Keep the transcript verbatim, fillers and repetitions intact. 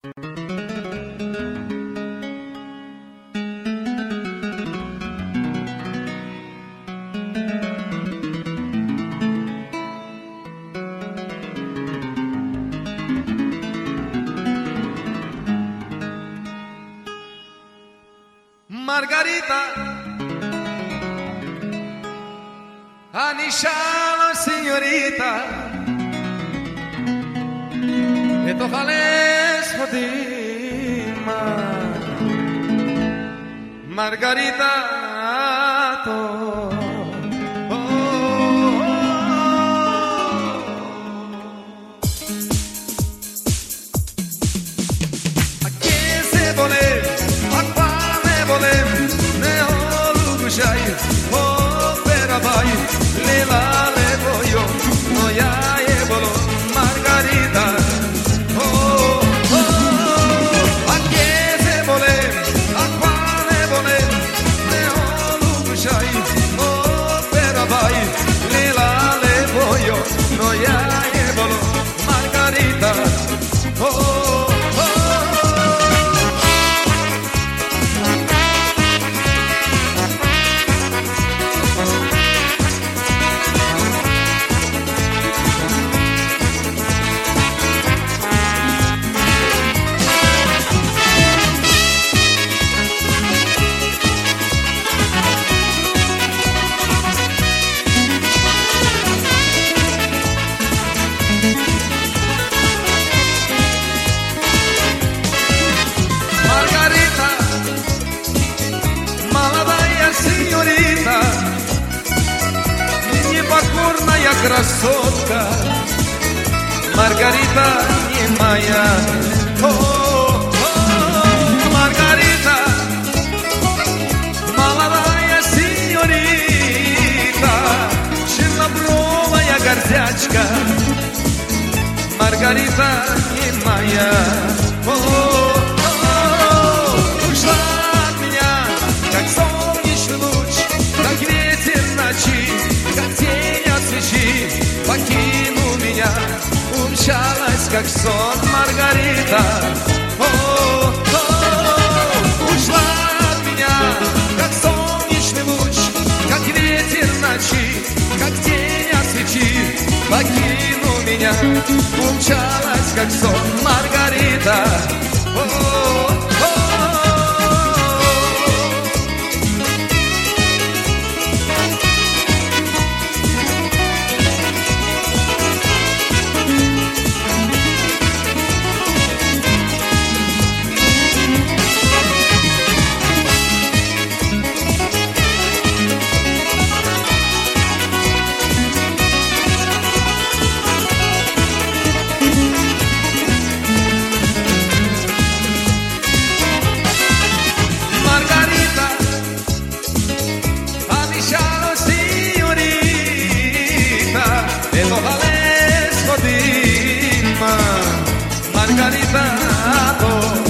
Margarita, Anishala signorita, e to hales hodima, Margarita to. Красотка, Маргарита не моя. О, о, Маргарита, молодая синьорита, чернобровая гордячка, Маргарита не моя. О, о, ушла от меня, как солнечный луч, как ветер ночи, как тень от свечи. Покинул меня, умчалась, как сон, Маргарита. О, о, о, ушла от меня, как солнечный луч, как ветер ночи, как тень от свечи. Покинул меня, умчалась, как сон, Маргарита. О, о, о. Margarita,